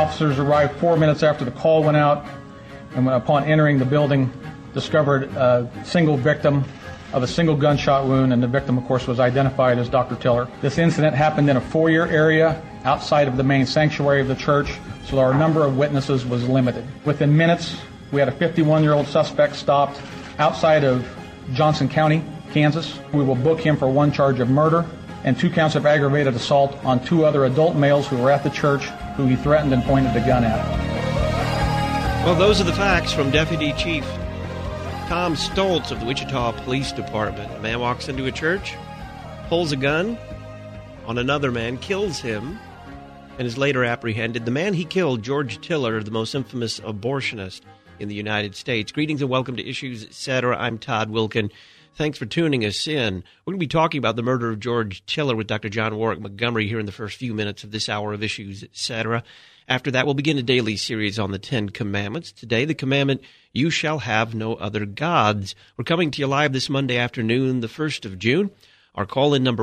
officers arrived 4 minutes after the call went out, and when upon entering the building, discovered a single victim of a single gunshot wound, and the victim, of course, was identified as Dr. Tiller. This incident happened in a foyer area outside of the main sanctuary of the church, so our number of witnesses was limited. Within minutes, we had a 51-year-old suspect stopped outside of Johnson County, Kansas. We will book him for 1 charge of murder and 2 counts of aggravated assault on 2 other adult males who were at the church, who he threatened and pointed a gun at. Well, those are the facts from Deputy Chief Tom Stoltz of the Wichita Police Department. A man walks into a church, pulls a gun on another man, kills him, and is later apprehended. The man he killed, George Tiller, the most infamous abortionist in the United States. Greetings and welcome to Issues, Etc. I'm Todd Wilkin. Thanks for tuning us in. We're going to be talking about the murder of George Tiller with Dr. John Warwick Montgomery here in the first few minutes of this hour of Issues, Etc. After that, we'll begin a daily series on the 10 Commandments. Today, the commandment, you shall have no other gods. We're coming to you live this Monday afternoon, the 1st of June. Our call-in number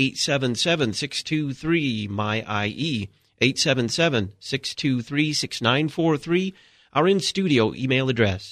1-877-623-MY-IE, 877-623-6943. Our in-studio email address,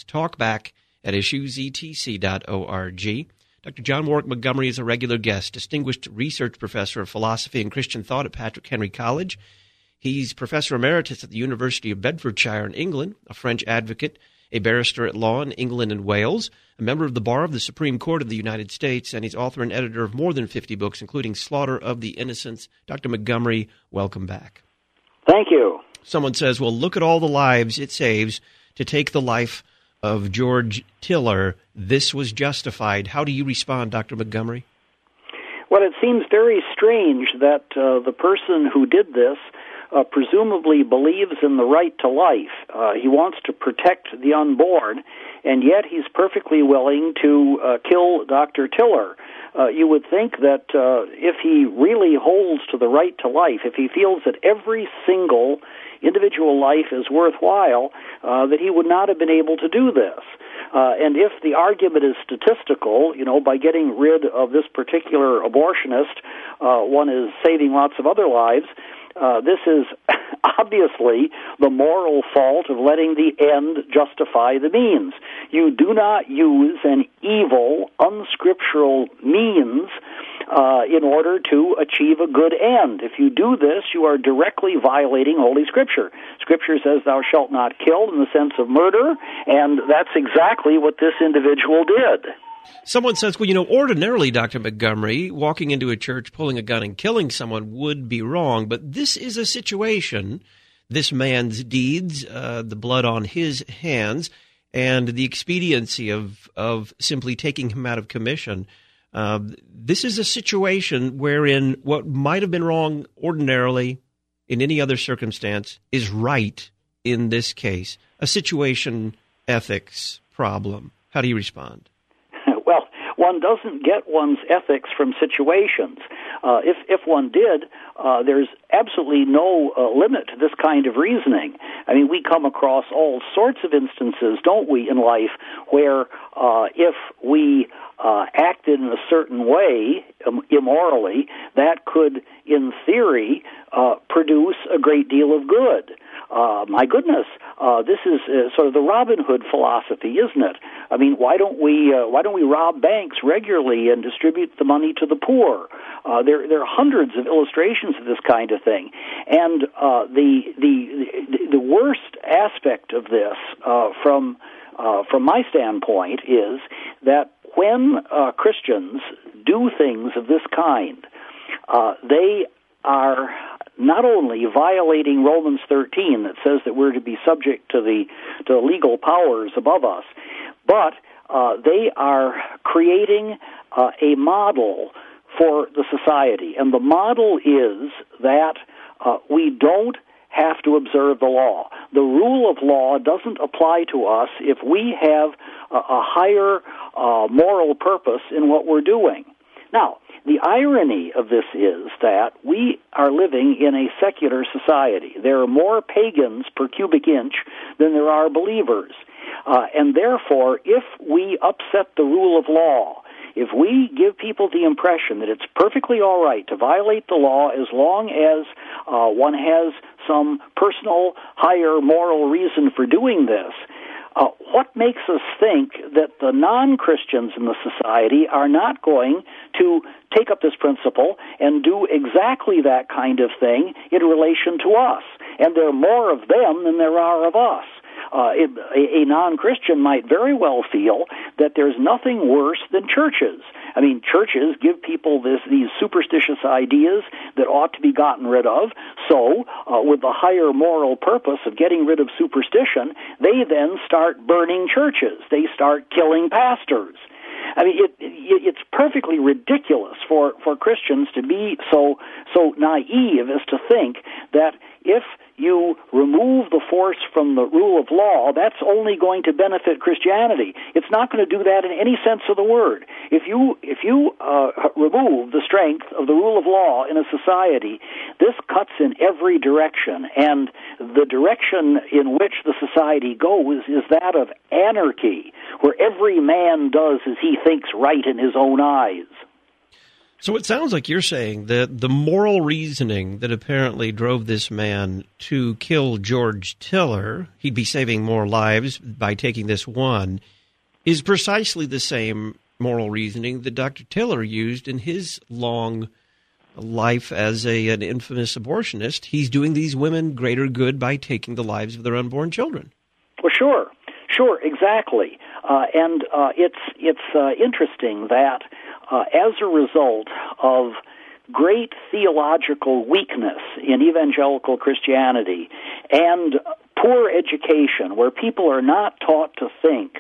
talkback@issuesetc.org. Dr. John Warwick Montgomery is a regular guest, distinguished research professor of philosophy and Christian thought at Patrick Henry College. He's professor emeritus at the University of Bedfordshire in England, a French advocate, a barrister at law in England and Wales, a member of the Bar of the Supreme Court of the United States, and he's author and editor of more than 50 books, including Slaughter of the Innocents. Dr. Montgomery, welcome back. Thank you. Someone says, well, look at all the lives it saves to take the life of George Tiller. This was justified. How do you respond, Dr. Montgomery? Well, it seems very strange that the person who did this presumably believes in the right to life. He wants to protect the unborn, and yet he's perfectly willing to kill Dr. Tiller. You would think that if he really holds to the right to life, if he feels that every single individual life is worthwhile, that he would not have been able to do this. And if the argument is statistical, by getting rid of this particular abortionist, one is saving lots of other lives. This is obviously the moral fault of letting the end justify the means. You do not use an evil, unscriptural means in order to achieve a good end. If you do this, you are directly violating Holy Scripture. Scripture says thou shalt not kill in the sense of murder, and that's exactly what this individual did. Someone says, well, ordinarily, Dr. Montgomery, walking into a church, pulling a gun and killing someone would be wrong. But this is a situation, this man's deeds, the blood on his hands, and the expediency of simply taking him out of commission. This is a situation wherein what might have been wrong ordinarily in any other circumstance is right in this case. A situation ethics problem. How do you respond? Well, one doesn't get one's ethics from situations. If one did, there's absolutely no limit to this kind of reasoning. I mean, we come across all sorts of instances, don't we, in life, where if we acted in a certain way, immorally, that could, in theory, produce a great deal of good. My goodness, this is sort of the Robin Hood philosophy, isn't it? I mean, why don't we rob banks regularly and distribute the money to the poor? There are hundreds of illustrations of this kind of thing, and the worst aspect of this, from my standpoint, is that when Christians do things of this kind, they are not only violating Romans 13 that says that we're to be subject to the legal powers above us, but they are creating a model for the society. And the model is that we don't have to observe the law. The rule of law doesn't apply to us if we have a higher moral purpose in what we're doing. Now, the irony of this is that we are living in a secular society. There are more pagans per cubic inch than there are believers. And therefore, if we upset the rule of law, if we give people the impression that it's perfectly all right to violate the law as long as one has some personal, higher moral reason for doing this, what makes us think that the non-Christians in the society are not going to take up this principle and do exactly that kind of thing in relation to us? And there are more of them than there are of us. A non-Christian might very well feel that there's nothing worse than churches. I mean, churches give people these superstitious ideas that ought to be gotten rid of. So, with the higher moral purpose of getting rid of superstition, they then start burning churches. They start killing pastors. I mean, it's perfectly ridiculous for Christians to be so naive as to think that if you remove the force from the rule of law, that's only going to benefit Christianity. It's not going to do that in any sense of the word. If you remove the strength of the rule of law in a society, this cuts in every direction, and the direction in which the society goes is that of anarchy, where every man does as he thinks right in his own eyes. So it sounds like you're saying that the moral reasoning that apparently drove this man to kill George Tiller, he'd be saving more lives by taking this one, is precisely the same moral reasoning that Dr. Tiller used in his long life as an infamous abortionist. He's doing these women greater good by taking the lives of their unborn children. Well, sure, exactly. And it's interesting that as a result of great theological weakness in evangelical Christianity and poor education, where people are not taught to think,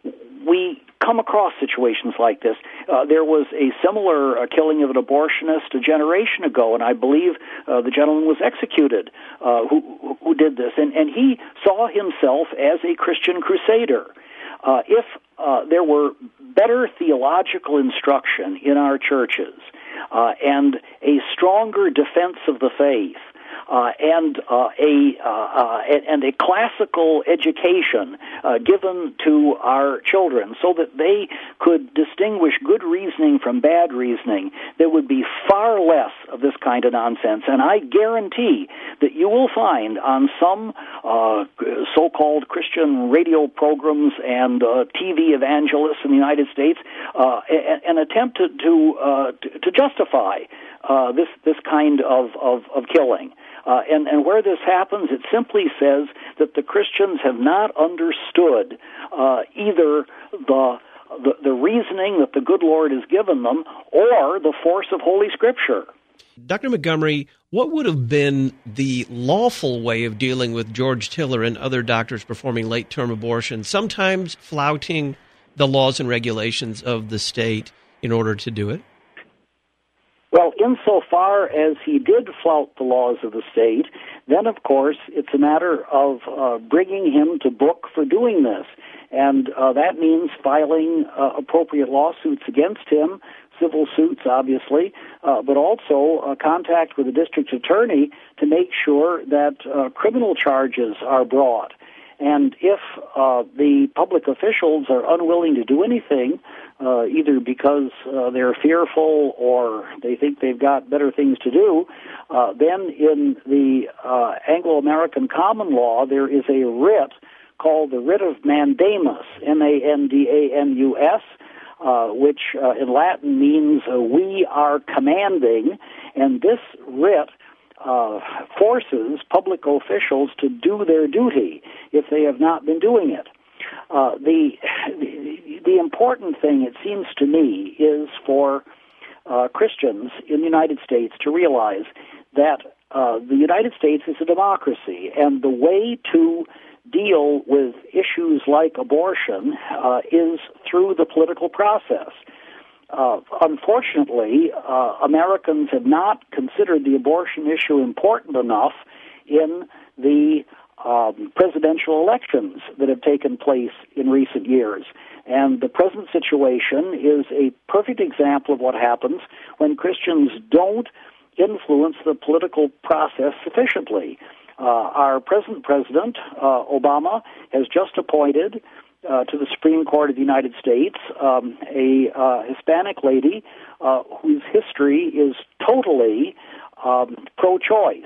we come across situations like this. There was a similar killing of an abortionist a generation ago, and I believe the gentleman was executed who did this, and he saw himself as a Christian crusader. If there were better theological instruction in our churches and a stronger defense of the faith and a classical education given to our children so that they could distinguish good reasoning from bad reasoning, there would be far less of this kind of nonsense. And I guarantee that you will find on some so-called Christian radio programs and TV evangelists in the United States an attempt to justify this kind of killing. And where this happens, it simply says that the Christians have not understood either the reasoning that the good Lord has given them or the force of Holy Scripture. Dr. Montgomery, what would have been the lawful way of dealing with George Tiller and other doctors performing late-term abortion, sometimes flouting the laws and regulations of the state in order to do it? Well, insofar as he did flout the laws of the state, then, of course, it's a matter of bringing him to book for doing this. And that means filing appropriate lawsuits against him, civil suits, obviously, but also contact with the district attorney to make sure that criminal charges are brought. And if the public officials are unwilling to do anything, either because they're fearful or they think they've got better things to do, then in the Anglo-American common law there is a writ called the writ of mandamus, M-A-N-D-A-M-U-S, which in Latin means we are commanding, and this writ forces public officials to do their duty if they have not been doing it. The important thing, it seems to me, is for Christians in the United States to realize that the United States is a democracy, and the way to deal with issues like abortion is through the political process. Unfortunately, Americans have not considered the abortion issue important enough in the presidential elections that have taken place in recent years. And the present situation is a perfect example of what happens when Christians don't influence the political process sufficiently. Our present president, Obama, has just appointed to the Supreme Court of the United States, a Hispanic lady whose history is totally pro-choice,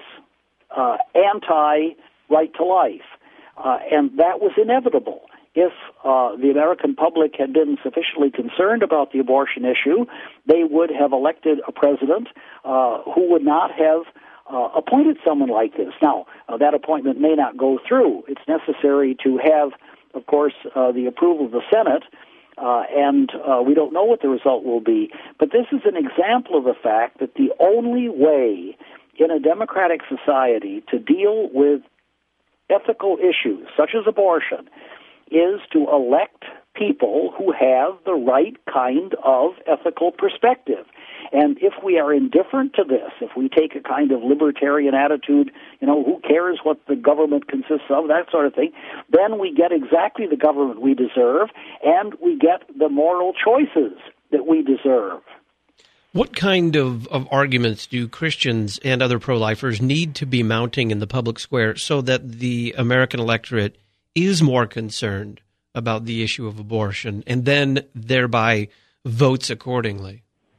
anti-right to life. And that was inevitable. If the American public had been sufficiently concerned about the abortion issue, they would have elected a president who would not have appointed someone like this. Now, that appointment may not go through. It's necessary to have, of course, the approval of the Senate, and we don't know what the result will be. But this is an example of the fact that the only way in a democratic society to deal with ethical issues, such as abortion, is to elect people who have the right kind of ethical perspective. And if we are indifferent to this, if we take a kind of libertarian attitude, who cares what the government consists of, that sort of thing, then we get exactly the government we deserve, and we get the moral choices that we deserve. What kind of arguments do Christians and other pro-lifers need to be mounting in the public square so that the American electorate is more concerned about the issue of abortion and then thereby votes accordingly?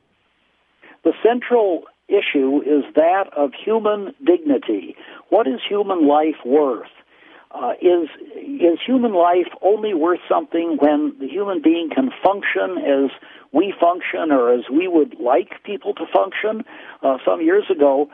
The central issue is that of human dignity. What is human life worth? Is human life only worth something when the human being can function as we function or as we would like people to function? Some years ago,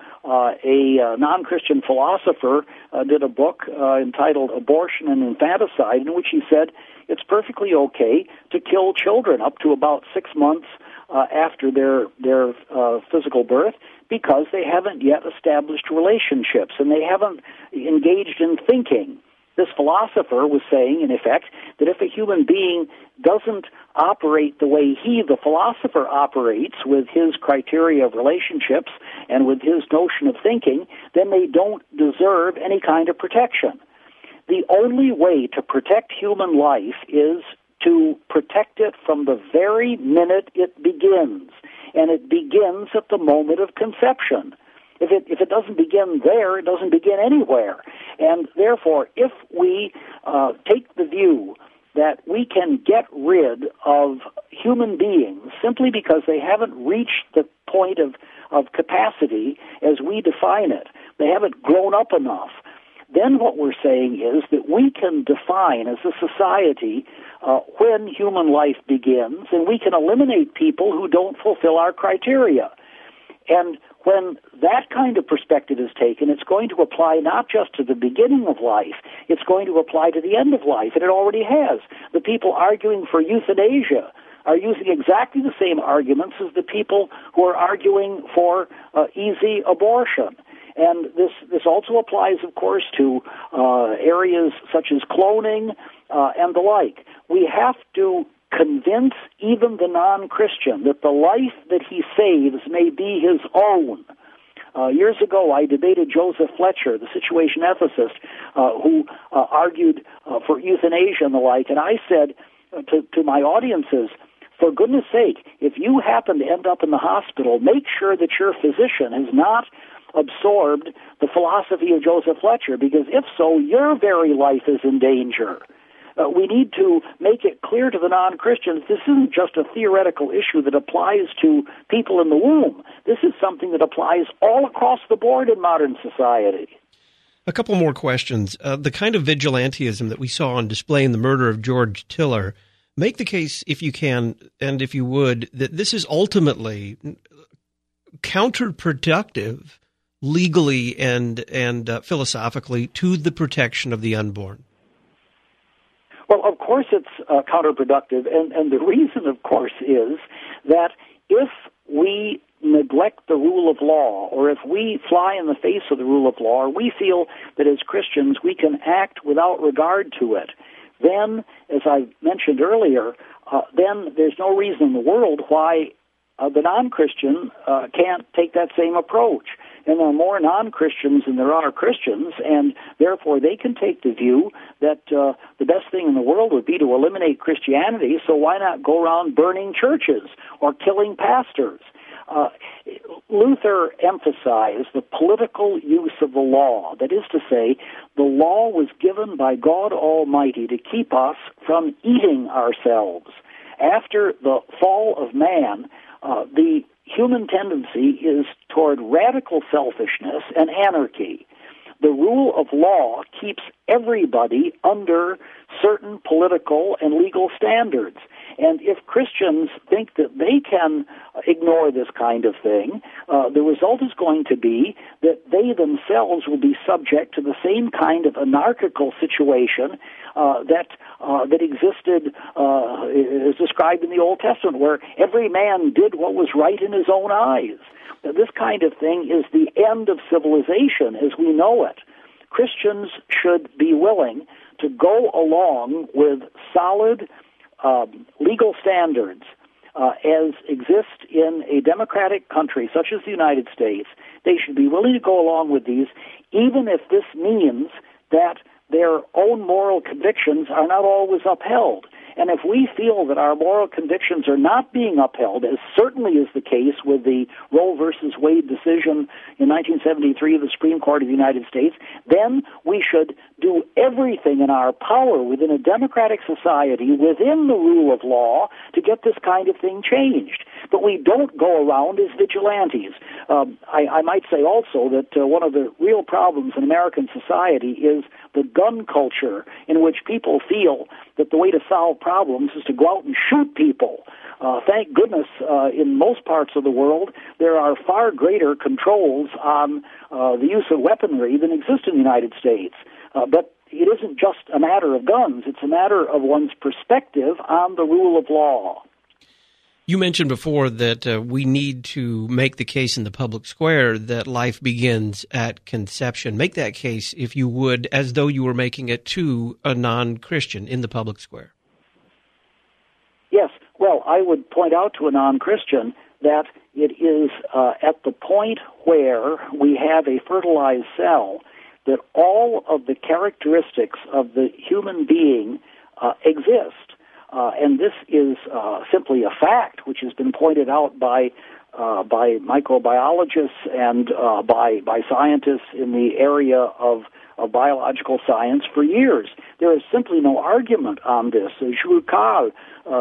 a non-Christian philosopher did a book entitled Abortion and Infanticide, in which he said it's perfectly okay to kill children up to about 6 months after their physical birth, because they haven't yet established relationships and they haven't engaged in thinking. This philosopher was saying, in effect, that if a human being doesn't operate the way he, the philosopher, operates with his criteria of relationships and with his notion of thinking, then they don't deserve any kind of protection. The only way to protect human life is to protect it from the very minute it begins, and it begins at the moment of conception. If it doesn't begin there, it doesn't begin anywhere. And therefore, if we take the view that we can get rid of human beings simply because they haven't reached the point of capacity as we define it, they haven't grown up enough, then what we're saying is that we can define as a society when human life begins, and we can eliminate people who don't fulfill our criteria. And when that kind of perspective is taken, it's going to apply not just to the beginning of life, it's going to apply to the end of life, and it already has. The people arguing for euthanasia are using exactly the same arguments as the people who are arguing for easy abortion. And this also applies, of course, to areas such as cloning and the like. We have to convince even the non-Christian that the life that he saves may be his own. Years ago, I debated Joseph Fletcher, the situation ethicist, who argued for euthanasia and the like, and I said to my audiences, for goodness sake, if you happen to end up in the hospital, make sure that your physician has not absorbed the philosophy of Joseph Fletcher, because if so, your very life is in danger. We need to make it clear to the non-Christians this isn't just a theoretical issue that applies to people in the womb. This is something that applies all across the board in modern society. A couple more questions. The kind of vigilantism that we saw on display in the murder of George Tiller, make the case, if you can, and if you would, that this is ultimately counterproductive legally and philosophically to the protection of the unborn. Well, of course it's counterproductive, and the reason, of course, is that if we neglect the rule of law, or if we fly in the face of the rule of law, or we feel that as Christians we can act without regard to it, then, as I mentioned earlier, then there's no reason in the world why the non-Christian can't take that same approach. And there are more non-Christians than there are Christians, and therefore they can take the view that the best thing in the world would be to eliminate Christianity, so why not go around burning churches or killing pastors? Luther emphasized the political use of the law. That is to say, the law was given by God Almighty to keep us from eating ourselves. After the fall of man, the human tendency is toward radical selfishness and anarchy. The rule of law keeps everybody under certain political and legal standards. And if Christians think that they can ignore this kind of thing, the result is going to be that they themselves will be subject to the same kind of anarchical situation that existed, as described in the Old Testament, where every man did what was right in his own eyes. Now, this kind of thing is the end of civilization as we know it. Christians should be willing to go along with solid legal standards as exist in a democratic country such as the United States. They should be willing to go along with these, even if this means that their own moral convictions are not always upheld. And if we feel that our moral convictions are not being upheld, as certainly is the case with the Roe versus Wade decision in 1973 of the Supreme Court of the United States, then we should do everything in our power within a democratic society, within the rule of law, to get this kind of thing changed. But we don't go around as vigilantes. I might say also that one of the real problems in American society is the gun culture, in which people feel that the way to solve problems is to go out and shoot people. Thank goodness, in most parts of the world, there are far greater controls on the use of weaponry than exist in the United States. But it isn't just a matter of guns. It's a matter of one's perspective on the rule of law. You mentioned before that we need to make the case in the public square that life begins at conception. Make that case, if you would, as though you were making it to a non-Christian in the public square. Yes. Well, I would point out to a non-Christian that it is at the point where we have a fertilized cell that all of the characteristics of the human being exist. And this is simply a fact which has been pointed out by microbiologists and by scientists in the area of biological science for years. There is simply no argument on this. Jules Carle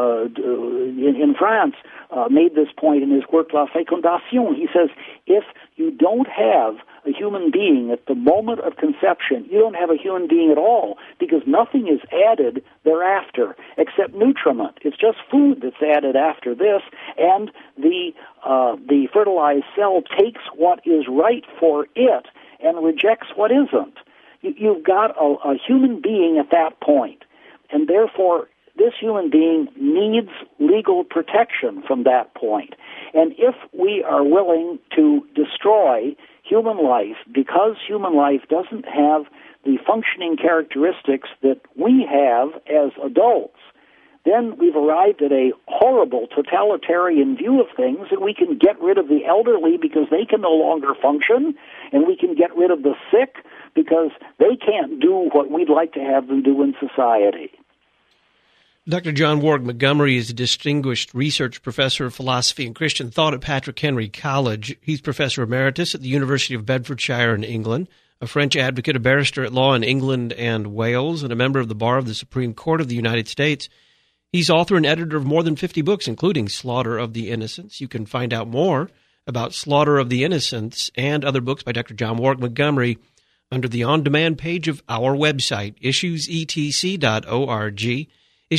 in France made this point in his work La Fécondation. He says, if you don't have a human being at the moment of conception, you don't have a human being at all, because nothing is added thereafter except nutriment. It's just food that's added after this, and the fertilized cell takes what is right for it and rejects what isn't. You've got a human being at that point, and therefore this human being needs legal protection from that point. And if we are willing to destroy human life because human life doesn't have the functioning characteristics that we have as adults, then we've arrived at a horrible totalitarian view of things, and we can get rid of the elderly because they can no longer function, and we can get rid of the sick because they can't do what we'd like to have them do in society. Dr. John Warwick Montgomery is a distinguished research professor of philosophy and Christian thought at Patrick Henry College. He's professor emeritus at the University of Bedfordshire in England, a French advocate, a barrister at law in England and Wales, and a member of the bar of the Supreme Court of the United States. He's author and editor of more than 50 books, including Slaughter of the Innocents. You can find out more about Slaughter of the Innocents and other books by Dr. John Warwick Montgomery under the on-demand page of our website, issuesetc.org.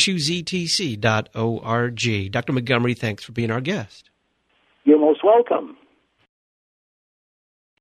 issuesetc.org. Dr. Montgomery, thanks for being our guest. You're most welcome.